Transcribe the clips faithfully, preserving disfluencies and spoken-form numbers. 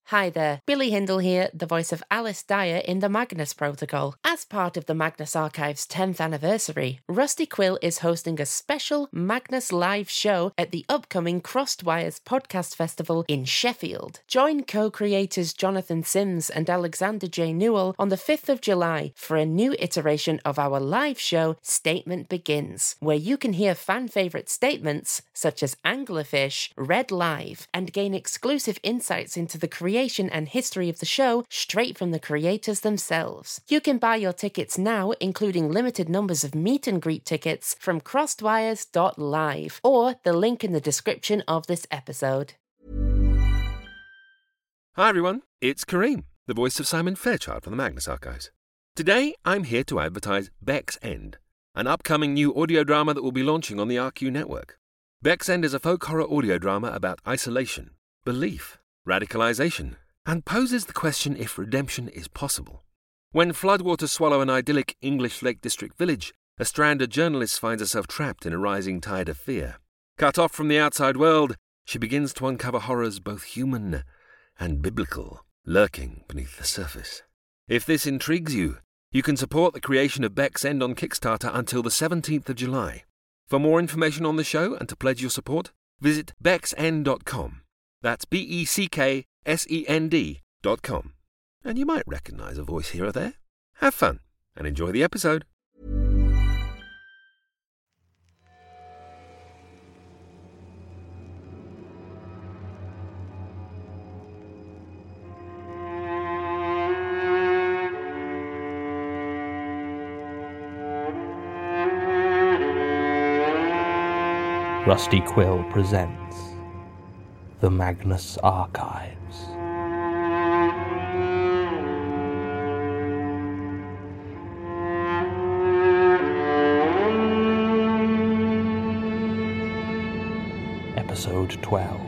Hi there, Billy Hindle here, the voice of Alice Dyer in the Magnus Protocol. As part of the Magnus Archive's tenth anniversary, Rusty Quill is hosting a special Magnus live show at the upcoming Crossed Wires Podcast Festival in Sheffield. Join co-creators Jonathan Sims and Alexander J. Newell on the fifth of July for a new iteration of our live show, Statement Begins, where you can hear fan-favourite statements such as Anglerfish read live and gain exclusive insights into the creation and history of the show straight from the creators themselves. You can buy your tickets now, including limited numbers of meet and greet tickets, from crossedwires dot live or the link in the description of this episode. Hi everyone, it's Kareem, the voice of Simon Fairchild from the Magnus Archives. Today I'm here to advertise Beck's End, an upcoming new audio drama that will be launching on the R Q network. Beck's End is a folk horror audio drama about isolation, belief, radicalization, and poses the question if redemption is possible. When floodwaters swallow an idyllic English Lake District village, a stranded journalist finds herself trapped in a rising tide of fear. Cut off from the outside world, she begins to uncover horrors both human and biblical, lurking beneath the surface. If this intrigues you, you can support the creation of Beck's End on Kickstarter until the seventeenth of July. For more information on the show and to pledge your support, visit becks end dot com. That's B E C K S E N D dot com. And you might recognise a voice here or there. Have fun and enjoy the episode. Rusty Quill presents The Magnus Archives. Episode twelve.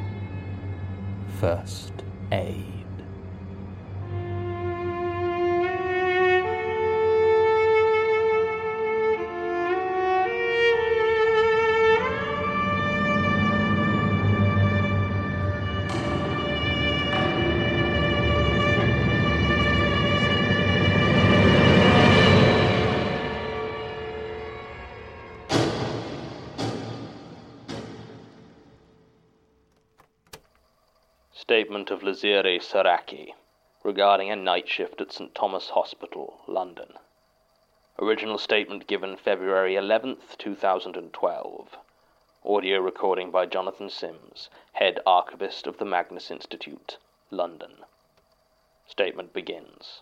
First Aid. Statement of Lazire Saraki regarding a night shift at St Thomas Hospital, London. Original statement given February eleventh, two thousand twelve. Audio recording by Jonathan Sims, Head Archivist of the Magnus Institute, London. Statement begins.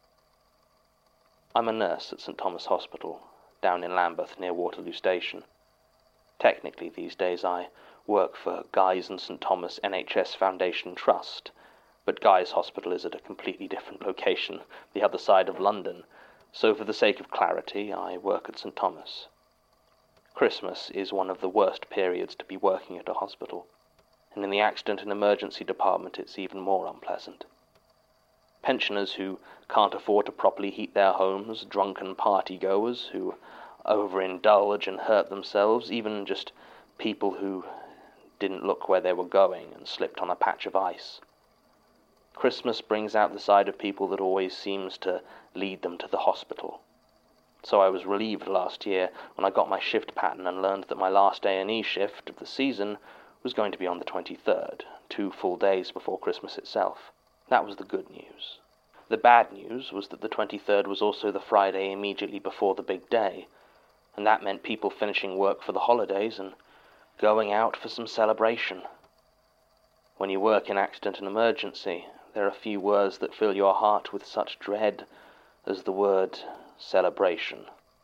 I'm a nurse at St Thomas Hospital, down in Lambeth near Waterloo Station. Technically these days I work for Guy's and St Thomas N H S Foundation Trust, but Guy's Hospital is at a completely different location, the other side of London, so for the sake of clarity, I work at St Thomas. Christmas is one of the worst periods to be working at a hospital, and in the accident and emergency department it's even more unpleasant. Pensioners who can't afford to properly heat their homes, drunken party-goers who overindulge and hurt themselves, even just people who didn't look where they were going and slipped on a patch of ice. Christmas brings out the side of people that always seems to lead them to the hospital. So I was relieved last year when I got my shift pattern and learned that my last A and E shift of the season was going to be on the twenty-third, two full days before Christmas itself. That was the good news. The bad news was that the twenty-third was also the Friday immediately before the big day, and that meant people finishing work for the holidays and going out for some celebration. When you work in accident and emergency, there are few words that fill your heart with such dread as the word celebration.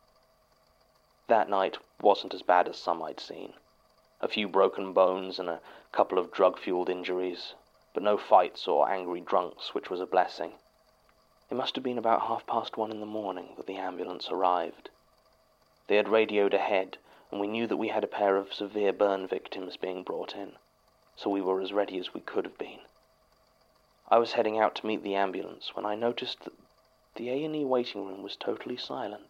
That night wasn't as bad as some I'd seen. A few broken bones and a couple of drug-fueled injuries, but no fights or angry drunks, which was a blessing. It must have been about half past one in the morning that the ambulance arrived. They had radioed ahead, and we knew that we had a pair of severe burn victims being brought in, so we were as ready as we could have been. I was heading out to meet the ambulance when I noticed that the A and E waiting room was totally silent.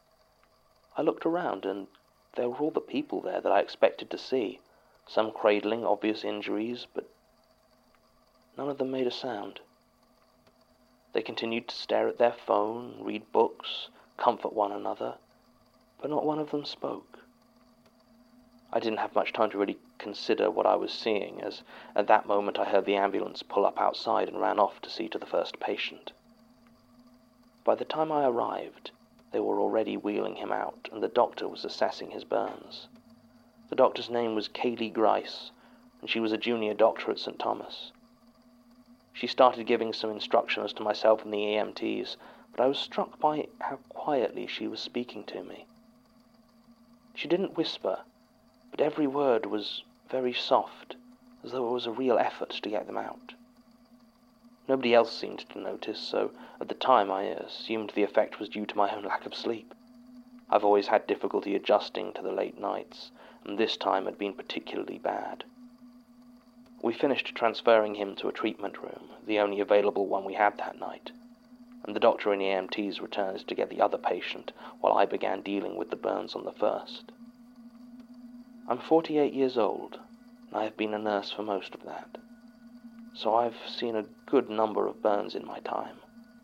I looked around, and there were all the people there that I expected to see, some cradling obvious injuries, but None of them made a sound. They continued to stare at their phone, read books, comfort one another, but not one of them spoke. I didn't have much time to really consider what I was seeing, as at that moment I heard the ambulance pull up outside and ran off to see to the first patient. By the time I arrived, they were already wheeling him out, and the doctor was assessing his burns. The doctor's name was Kaylee Grice, and she was a junior doctor at Saint Thomas. She started giving some instructions to myself and the E M Ts, but I was struck by how quietly she was speaking to me. She didn't whisper, but every word was very soft, as though it was a real effort to get them out. Nobody else seemed to notice, so at the time I assumed the effect was due to my own lack of sleep. I've always had difficulty adjusting to the late nights, and this time had been particularly bad. We finished transferring him to a treatment room, the only available one we had that night, and the doctor and E M Ts returned to get the other patient while I began dealing with the burns on the first. I'm forty-eight years old, and I have been a nurse for most of that, so I've seen a good number of burns in my time.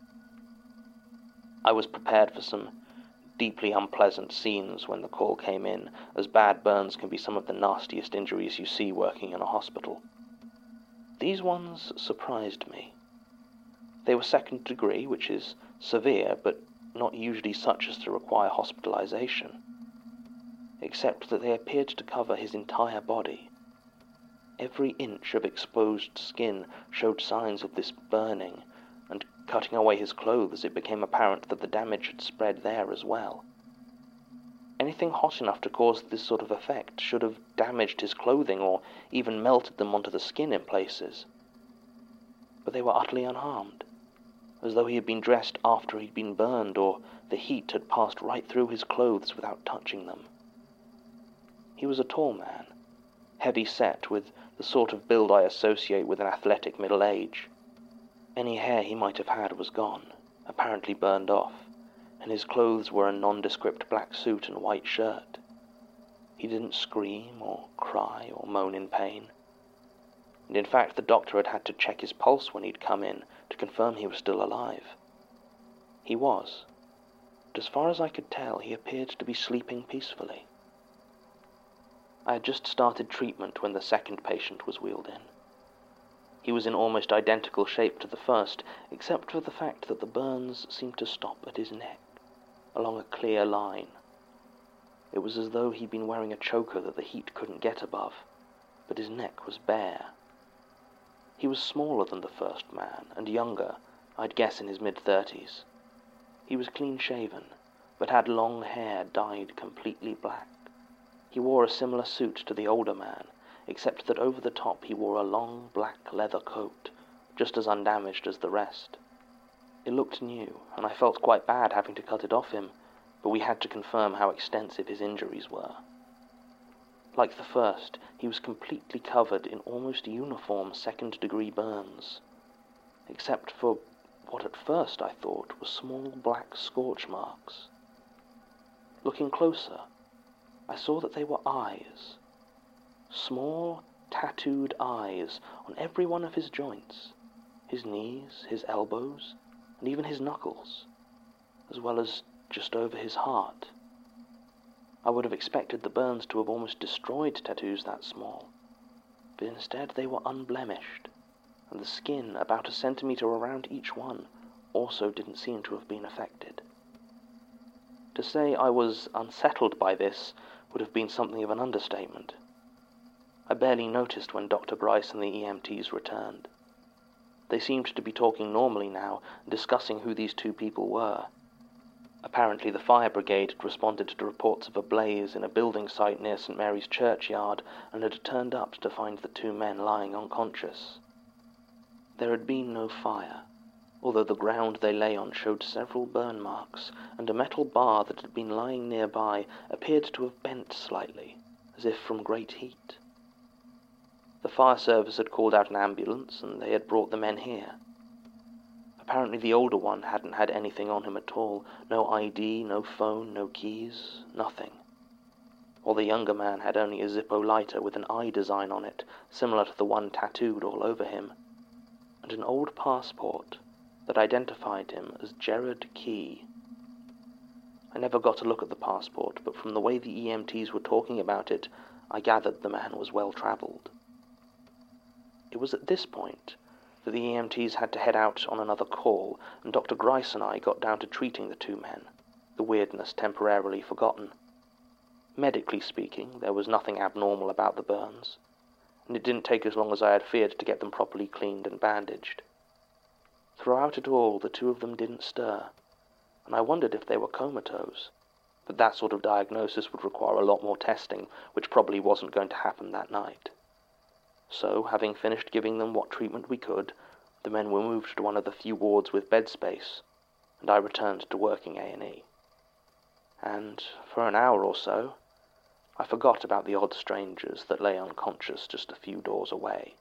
I was prepared for some deeply unpleasant scenes when the call came in, as bad burns can be some of the nastiest injuries you see working in a hospital. These ones surprised me. They were second degree, which is severe, but not usually such as to require hospitalization, except that they appeared to cover his entire body. Every inch of exposed skin showed signs of this burning, and cutting away his clothes it became apparent that the damage had spread there as well. Anything hot enough to cause this sort of effect should have damaged his clothing or even melted them onto the skin in places. But they were utterly unharmed, as though he had been dressed after he'd been burned, or the heat had passed right through his clothes without touching them. He was a tall man, heavy-set, with the sort of build I associate with an athletic middle age. Any hair he might have had was gone, apparently burned off, and his clothes were a nondescript black suit and white shirt. He didn't scream or cry or moan in pain, and in fact the doctor had had to check his pulse when he'd come in to confirm he was still alive. He was, but as far as I could tell, he appeared to be sleeping peacefully. I had just started treatment when the second patient was wheeled in. He was in almost identical shape to the first, except for the fact that the burns seemed to stop at his neck, along a clear line. It was as though he'd been wearing a choker that the heat couldn't get above, but his neck was bare. He was smaller than the first man, and younger, I'd guess in his mid-thirties. He was clean-shaven, but had long hair dyed completely black. He wore a similar suit to the older man, except that over the top he wore a long black leather coat, just as undamaged as the rest. It looked new, and I felt quite bad having to cut it off him, but we had to confirm how extensive his injuries were. Like the first, he was completely covered in almost uniform second-degree burns, except for what at first I thought were small black scorch marks. Looking closer, I saw that they were eyes. Small, tattooed eyes on every one of his joints, his knees, his elbows, and even his knuckles, as well as just over his heart. I would have expected the burns to have almost destroyed tattoos that small, but instead they were unblemished, and the skin about a centimetre around each one also didn't seem to have been affected. To say I was unsettled by this would have been something of an understatement. I barely noticed when Doctor Grice and the E M Ts returned. They seemed to be talking normally now, discussing who these two people were. Apparently the fire brigade had responded to reports of a blaze in a building site near Saint Mary's churchyard and had turned up to find the two men lying unconscious. There had been no fire, although the ground they lay on showed several burn marks, and a metal bar that had been lying nearby appeared to have bent slightly, as if from great heat. The fire service had called out an ambulance, and they had brought the men here. Apparently the older one hadn't had anything on him at all, no I D, no phone, no keys, nothing. While the younger man had only a Zippo lighter with an eye design on it, similar to the one tattooed all over him. and an old passport that identified him as Gerard Key. I never got a look at the passport, but from the way the E M Ts were talking about it, I gathered the man was well-travelled. It was at this point that the E M Ts had to head out on another call, and Doctor Grice and I got down to treating the two men, the weirdness temporarily forgotten. Medically speaking, there was nothing abnormal about the burns, and it didn't take as long as I had feared to get them properly cleaned and bandaged. Throughout it all, the two of them didn't stir, and I wondered if they were comatose, but that sort of diagnosis would require a lot more testing, which probably wasn't going to happen that night. So, having finished giving them what treatment we could, the men were moved to one of the few wards with bed space, and I returned to working A and E. And, for an hour or so, I forgot about the odd strangers that lay unconscious just a few doors away.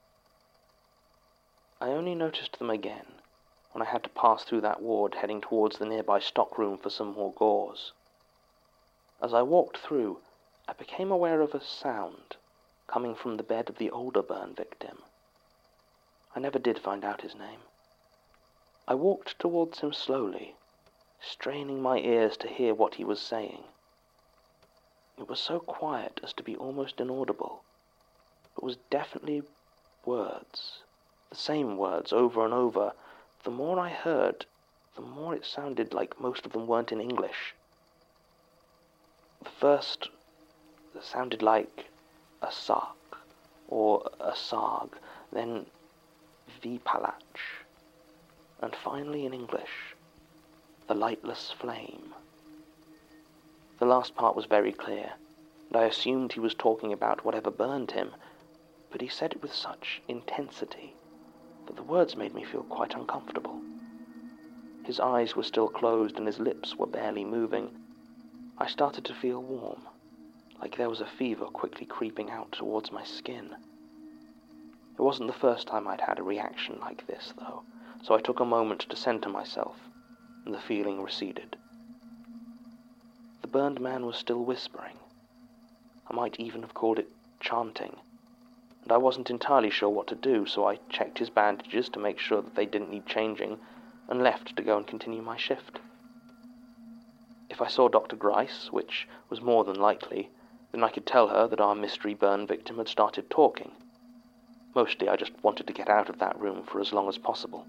I only noticed them again when I had to pass through that ward heading towards the nearby stockroom for some more gauze. As I walked through, I became aware of a sound coming from the bed of the older burn victim. I never did find out his name. I walked towards him slowly, straining my ears to hear what he was saying. It was so quiet as to be almost inaudible, but was definitely words, the same words over and over. The more I heard, the more it sounded like most of them weren't in English. The first sounded like a sark, or a sarg, then vipalach, and finally in English, the lightless flame. The last part was very clear, and I assumed he was talking about whatever burned him, but he said it with such intensity that the words made me feel quite uncomfortable. His eyes were still closed and his lips were barely moving. I started to feel warm, like there was a fever quickly creeping out towards my skin. It wasn't the first time I'd had a reaction like this, though, so I took a moment to center myself, and the feeling receded. The burned man was still whispering. I might even have called it chanting, and I wasn't entirely sure what to do, so I checked his bandages to make sure that they didn't need changing, and left to go and continue my shift. If I saw Doctor Grice, which was more than likely, then I could tell her that our mystery burn victim had started talking. Mostly I just wanted to get out of that room for as long as possible.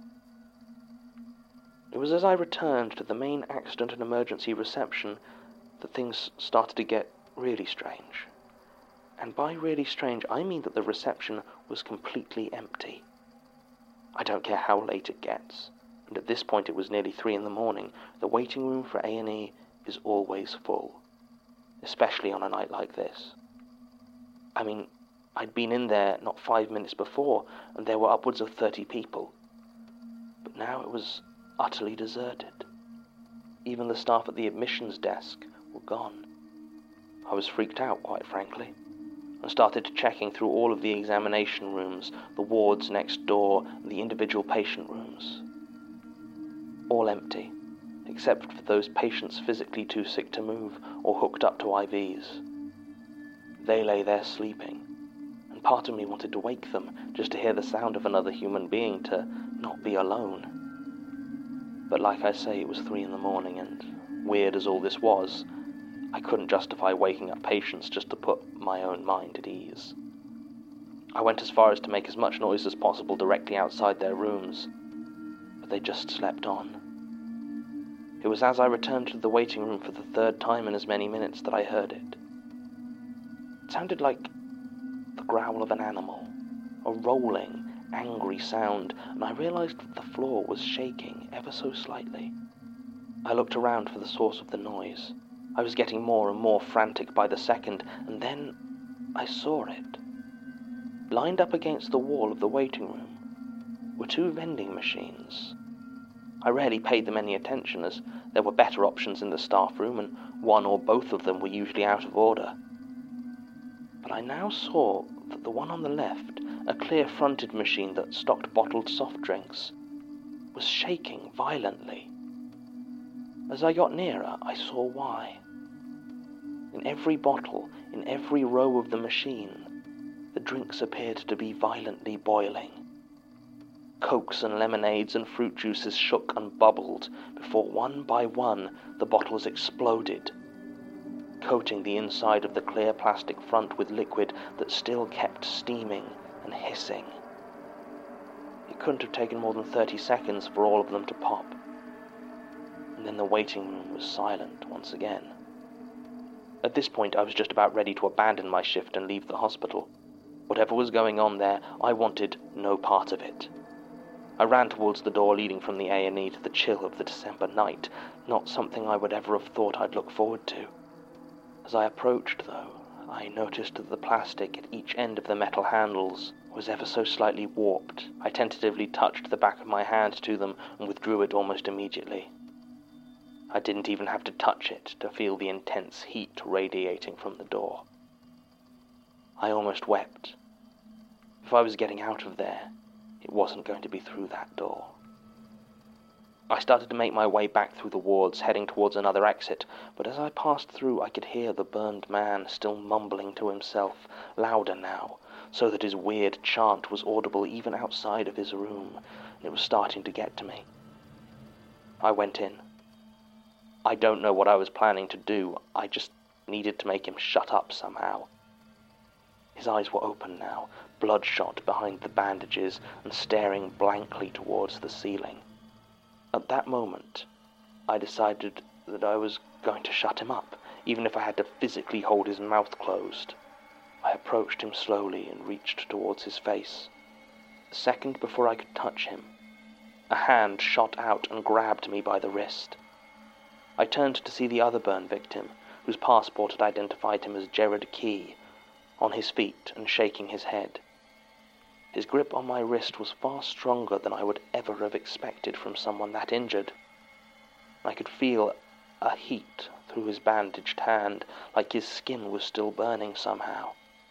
It was as I returned to the main accident and emergency reception that things started to get really strange. And by really strange, I mean that the reception was completely empty. I don't care how late it gets, and at this point it was nearly three in the morning. The waiting room for A and E is always full, especially on a night like this. I mean, I'd been in there not five minutes before, and there were upwards of thirty people. But now it was utterly deserted. Even the staff at the admissions desk were gone. I was freaked out, quite frankly, and started checking through all of the examination rooms, the wards next door, and the individual patient rooms. All empty, except for those patients physically too sick to move or hooked up to I Vs. They lay there sleeping, and part of me wanted to wake them just to hear the sound of another human being, to not be alone. But like I say, it was three in the morning, and weird as all this was, I couldn't justify waking up patients just to put my own mind at ease. I went as far as to make as much noise as possible directly outside their rooms, but they just slept on. It was as I returned to the waiting room for the third time in as many minutes that I heard it. It sounded like the growl of an animal, a rolling, angry sound, and I realized that the floor was shaking ever so slightly. I looked around for the source of the noise. I was getting more and more frantic by the second, and then I saw it. Lined up against the wall of the waiting room were two vending machines. I rarely paid them any attention, as there were better options in the staff room, and one or both of them were usually out of order. But I now saw that the one on the left, a clear-fronted machine that stocked bottled soft drinks, was shaking violently. As I got nearer, I saw why. In every bottle, in every row of the machine, the drinks appeared to be violently boiling. Cokes and lemonades and fruit juices shook and bubbled before one by one the bottles exploded, coating the inside of the clear plastic front with liquid that still kept steaming and hissing. It couldn't have taken more than thirty seconds for all of them to pop. And then the waiting room was silent once again. At this point, I was just about ready to abandon my shift and leave the hospital. Whatever was going on there, I wanted no part of it. I ran towards the door leading from the A and E to the chill of the December night, not something I would ever have thought I'd look forward to. As I approached, though, I noticed that the plastic at each end of the metal handles was ever so slightly warped. I tentatively touched the back of my hand to them and withdrew it almost immediately. I didn't even have to touch it to feel the intense heat radiating from the door. I almost wept. If I was getting out of there, it wasn't going to be through that door. I started to make my way back through the wards, heading towards another exit, but as I passed through I could hear the burned man still mumbling to himself, louder now, so that his weird chant was audible even outside of his room, and it was starting to get to me. I went in. I don't know what I was planning to do, I just needed to make him shut up somehow. His eyes were open now, bloodshot behind the bandages and staring blankly towards the ceiling. At that moment, I decided that I was going to shut him up, even if I had to physically hold his mouth closed. I approached him slowly and reached towards his face. A second before I could touch him, a hand shot out and grabbed me by the wrist. I turned to see the other burn victim, whose passport had identified him as Jared Key, on his feet and shaking his head. His grip on my wrist was far stronger than I would ever have expected from someone that injured. I could feel a heat through his bandaged hand, like his skin was still burning somehow.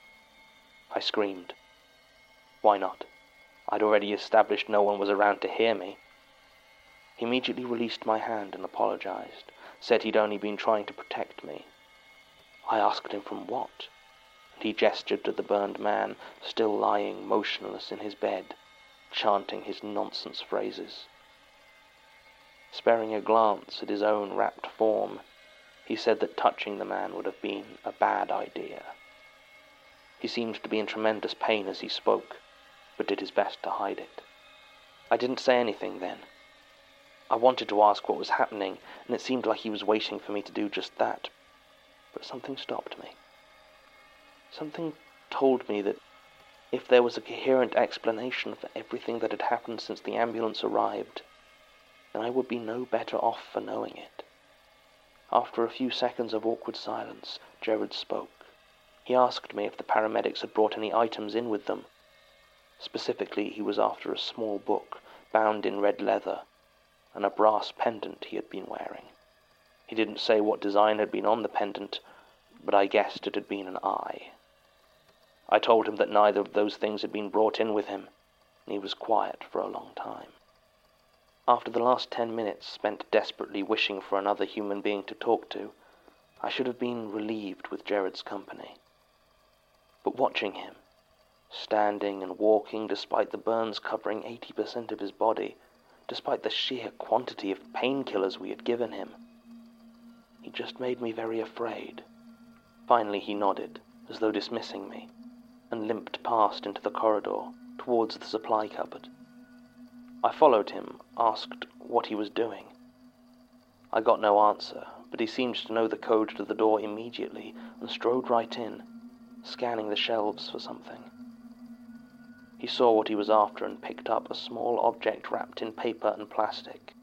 I screamed. Why not? I'd already established no one was around to hear me. He immediately released my hand and apologized, said he'd only been trying to protect me. I asked him from what? He gestured to the burned man, still lying motionless in his bed, chanting his nonsense phrases. Sparing a glance at his own wrapped form, he said that touching the man would have been a bad idea. He seemed to be in tremendous pain as he spoke, but did his best to hide it. I didn't say anything then. I wanted to ask what was happening, and it seemed like he was waiting for me to do just that, but something stopped me. Something told me that if there was a coherent explanation for everything that had happened since the ambulance arrived, then I would be no better off for knowing it. After a few seconds of awkward silence, Jared spoke. He asked me if the paramedics had brought any items in with them. Specifically, he was after a small book bound in red leather and a brass pendant he had been wearing. He didn't say what design had been on the pendant, but I guessed it had been an eye. I told him that neither of those things had been brought in with him, and he was quiet for a long time. After the last ten minutes spent desperately wishing for another human being to talk to, I should have been relieved with Jared's company. But watching him, standing and walking despite the burns covering eighty percent of his body, despite the sheer quantity of painkillers we had given him, he just made me very afraid. Finally he nodded, as though dismissing me, and limped past into the corridor, towards the supply cupboard. I followed him, asked what he was doing. I got no answer, but he seemed to know the code to the door immediately, and strode right in, scanning the shelves for something. He saw what he was after and picked up a small object wrapped in paper and plastic.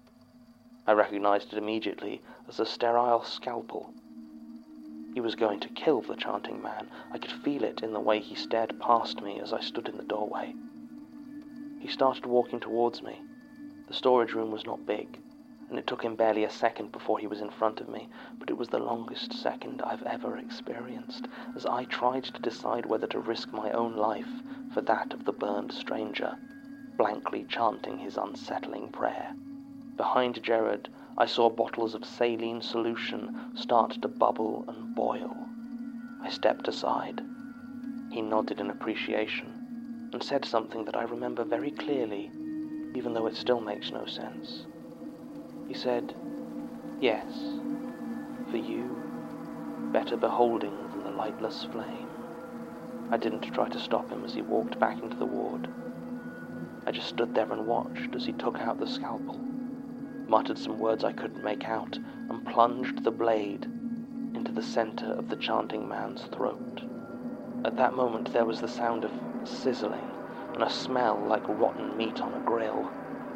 I recognized it immediately as a sterile scalpel. He was going to kill the chanting man. I could feel it in the way he stared past me as I stood in the doorway. He started walking towards me. The storage room was not big, and it took him barely a second before he was in front of me, but it was the longest second I've ever experienced, as I tried to decide whether to risk my own life for that of the burned stranger, blankly chanting his unsettling prayer. Behind Jared, I saw bottles of saline solution start to bubble and boil. I stepped aside. He nodded in appreciation and said something that I remember very clearly even though it still makes no sense. He said, "Yes, for you, better beholding than the lightless flame." I didn't try to stop him as he walked back into the ward. I just stood there and watched as he took out the scalpel, muttered some words I couldn't make out, and plunged the blade into the center of the chanting man's throat. At that moment there was the sound of sizzling and a smell like rotten meat on a grill.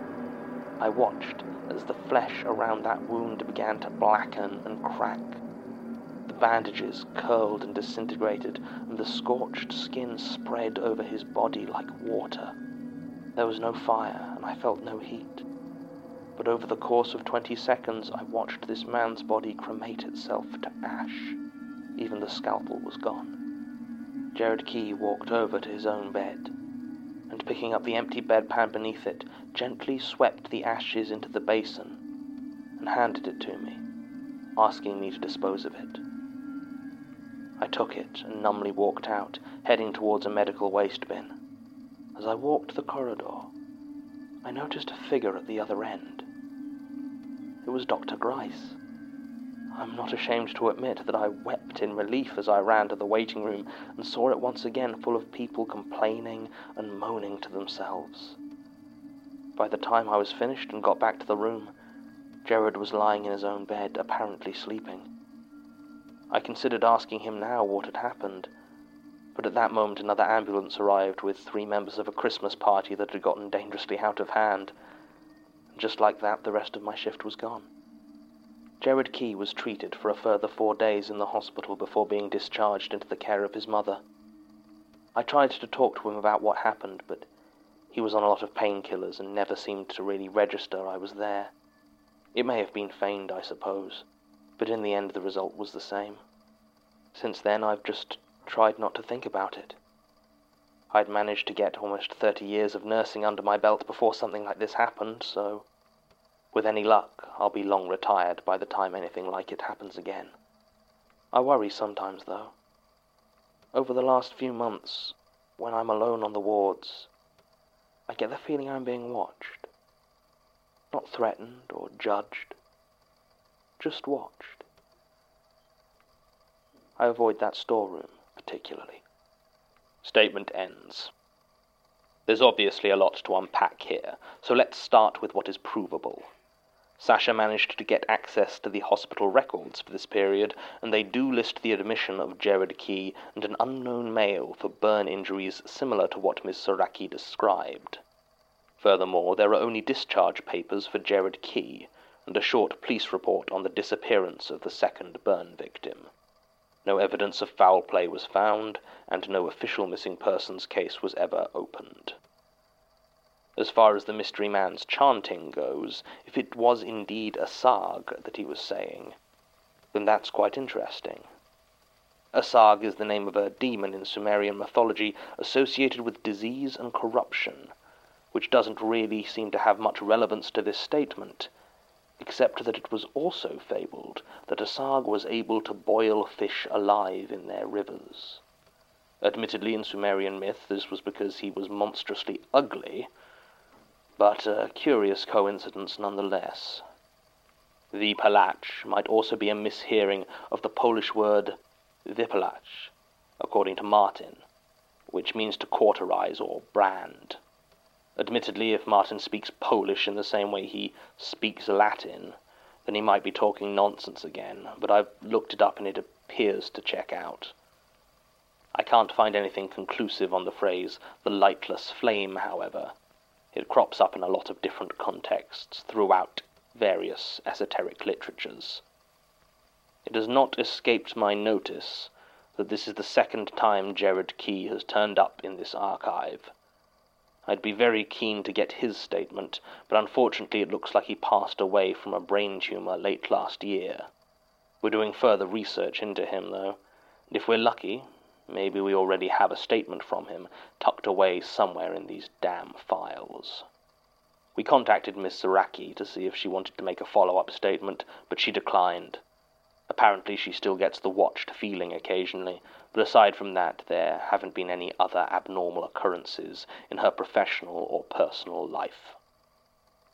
I watched as the flesh around that wound began to blacken and crack. The bandages curled and disintegrated, and the scorched skin spread over his body like water. There was no fire, and I felt no heat. But over the course of twenty seconds, I watched this man's body cremate itself to ash. Even the scalpel was gone. Jared Key walked over to his own bed, and picking up the empty bedpan beneath it, gently swept the ashes into the basin and handed it to me, asking me to dispose of it. I took it and numbly walked out, heading towards a medical waste bin. As I walked the corridor, I noticed a figure at the other end. It was Doctor Grice. I'm not ashamed to admit that I wept in relief as I ran to the waiting room and saw it once again full of people complaining and moaning to themselves. By the time I was finished and got back to the room, Jared was lying in his own bed, apparently sleeping. I considered asking him now what had happened, but at that moment another ambulance arrived with three members of a Christmas party that had gotten dangerously out of hand. And just like that, the rest of my shift was gone. Jared Key was treated for a further four days in the hospital before being discharged into the care of his mother. I tried to talk to him about what happened, but he was on a lot of painkillers and never seemed to really register I was there. It may have been feigned, I suppose, but in the end the result was the same. Since then I've just tried not to think about it. I'd managed to get almost thirty years of nursing under my belt before something like this happened, so with any luck, I'll be long retired by the time anything like it happens again. I worry sometimes, though. Over the last few months, when I'm alone on the wards, I get the feeling I'm being watched. Not threatened or judged, just watched. I avoid that storeroom, particularly. Statement ends. There's obviously a lot to unpack here, so let's start with what is provable. Sasha managed to get access to the hospital records for this period, and they do list the admission of Jared Key and an unknown male for burn injuries similar to what Miss Saraki described. Furthermore, there are only discharge papers for Jared Key, and a short police report on the disappearance of the second burn victim. No evidence of foul play was found, and no official missing persons case was ever opened. As far as the mystery man's chanting goes, if it was indeed Asag that he was saying, then that's quite interesting. Asag is the name of a demon in Sumerian mythology associated with disease and corruption, which doesn't really seem to have much relevance to this statement, except that it was also fabled that Asag was able to boil fish alive in their rivers. Admittedly, in Sumerian myth, this was because he was monstrously ugly, but a curious coincidence nonetheless. Vipalach might also be a mishearing of the Polish word vypalach, according to Martin, which means to cauterize or brand. Admittedly, if Martin speaks Polish in the same way he speaks Latin, then he might be talking nonsense again, but I've looked it up and it appears to check out. I can't find anything conclusive on the phrase the lightless flame, however. It crops up in a lot of different contexts throughout various esoteric literatures. It has not escaped my notice that this is the second time Jared Key has turned up in this archive. I'd be very keen to get his statement, but unfortunately it looks like he passed away from a brain tumor late last year. We're doing further research into him, though, and if we're lucky, maybe we already have a statement from him tucked away somewhere in these damn files. We contacted Miss Saraki to see if she wanted to make a follow-up statement, but she declined. Apparently she still gets the watched feeling occasionally, but aside from that, there haven't been any other abnormal occurrences in her professional or personal life.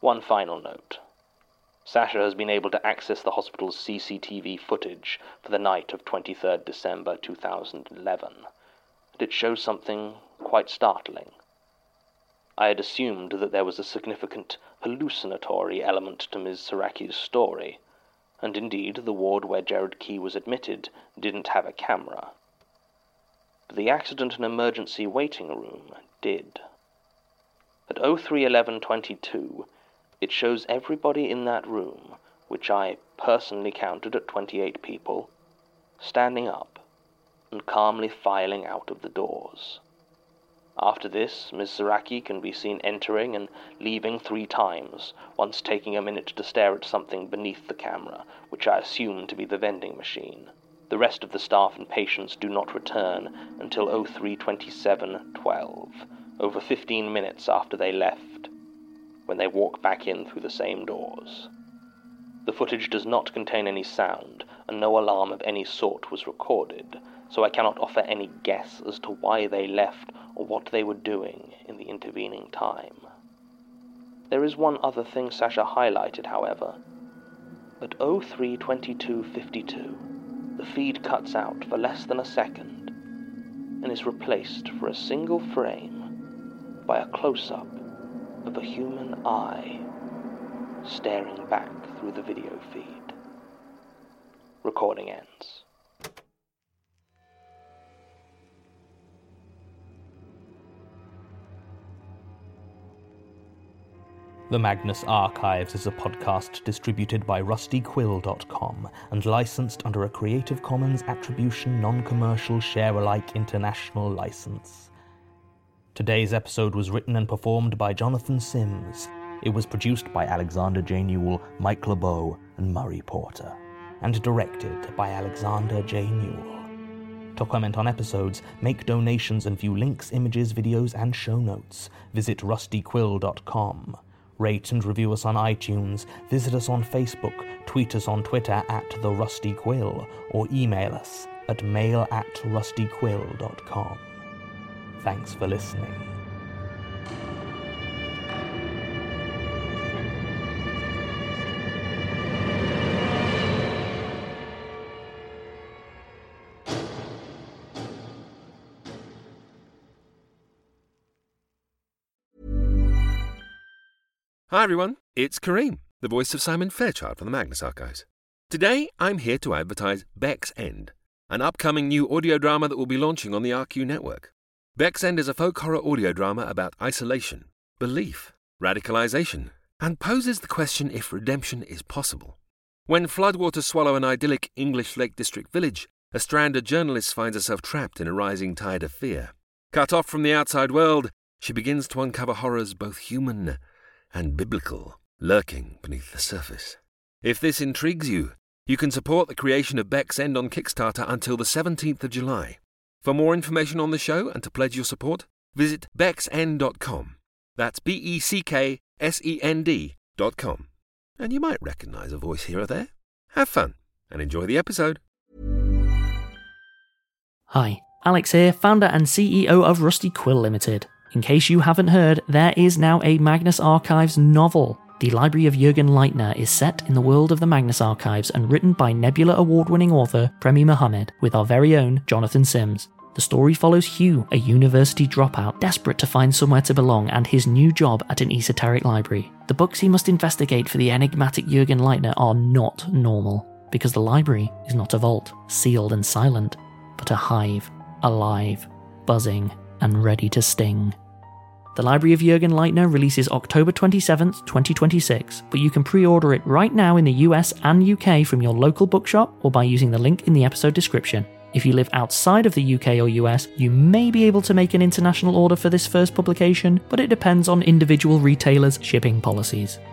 One final note. Sasha has been able to access the hospital's C C T V footage for the night of twenty-third December two thousand eleven, and it shows something quite startling. I had assumed that there was a significant hallucinatory element to Miz Saraki's story, and indeed the ward where Jared Key was admitted didn't have a camera. But the accident and emergency waiting room did. At oh three eleven twenty-two, it shows everybody in that room, which I personally counted at twenty-eight people, standing up and calmly filing out of the doors. After this, Miz Zaraki can be seen entering and leaving three times, once taking a minute to stare at something beneath the camera, which I assume to be the vending machine. The rest of the staff and patients do not return until oh three twenty-seven twelve, over fifteen minutes after they left, when they walk back in through the same doors. The footage does not contain any sound, and no alarm of any sort was recorded, so I cannot offer any guess as to why they left or what they were doing in the intervening time. There is one other thing Sasha highlighted, however. At oh three twenty-two fifty-two, the feed cuts out for less than a second, and is replaced for a single frame by a close-up of a human eye staring back through the video feed. Recording ends. The Magnus Archives is a podcast distributed by rusty quill dot com and licensed under a Creative Commons Attribution Non-Commercial Share-alike International License. Today's episode was written and performed by Jonathan Sims. It was produced by Alexander J. Newell, Mike LeBeau, and Murray Porter, and directed by Alexander J. Newell. To comment on episodes, make donations, and view links, images, videos, and show notes, visit rusty quill dot com. Rate and review us on iTunes, visit us on Facebook, tweet us on Twitter at The Rusty Quill, or email us at mail at rusty quill dot com. Thanks for listening. Hi everyone, it's Kareem, the voice of Simon Fairchild from the Magnus Archives. Today I'm here to advertise Beck's End, an upcoming new audio drama that will be launching on the R Q network. Beck's End is a folk horror audio drama about isolation, belief, radicalization, and poses the question if redemption is possible. When floodwaters swallow an idyllic English Lake District village, a stranded journalist finds herself trapped in a rising tide of fear. Cut off from the outside world, she begins to uncover horrors both human and biblical lurking beneath the surface. If this intrigues you, you can support the creation of Beck's End on Kickstarter until the seventeenth of July. For more information on the show and to pledge your support, visit becks end dot com. That's B E C K S E N D dot com. And you might recognise a voice here or there. Have fun and enjoy the episode. Hi, Alex here, founder and C E O of Rusty Quill Limited. In case you haven't heard, there is now a Magnus Archives novel. The Library of Jürgen Leitner is set in the world of the Magnus Archives and written by Nebula Award-winning author Premi Mohammed with our very own Jonathan Sims. The story follows Hugh, a university dropout desperate to find somewhere to belong, and his new job at an esoteric library. The books he must investigate for the enigmatic Jürgen Leitner are not normal, because the library is not a vault, sealed and silent, but a hive, alive, buzzing, and ready to sting. The Library of Jürgen Leitner releases October twenty-seventh, twenty twenty-six, but you can pre-order it right now in the U S and U K from your local bookshop or by using the link in the episode description. If you live outside of the U K or U S, you may be able to make an international order for this first publication, but it depends on individual retailers' shipping policies.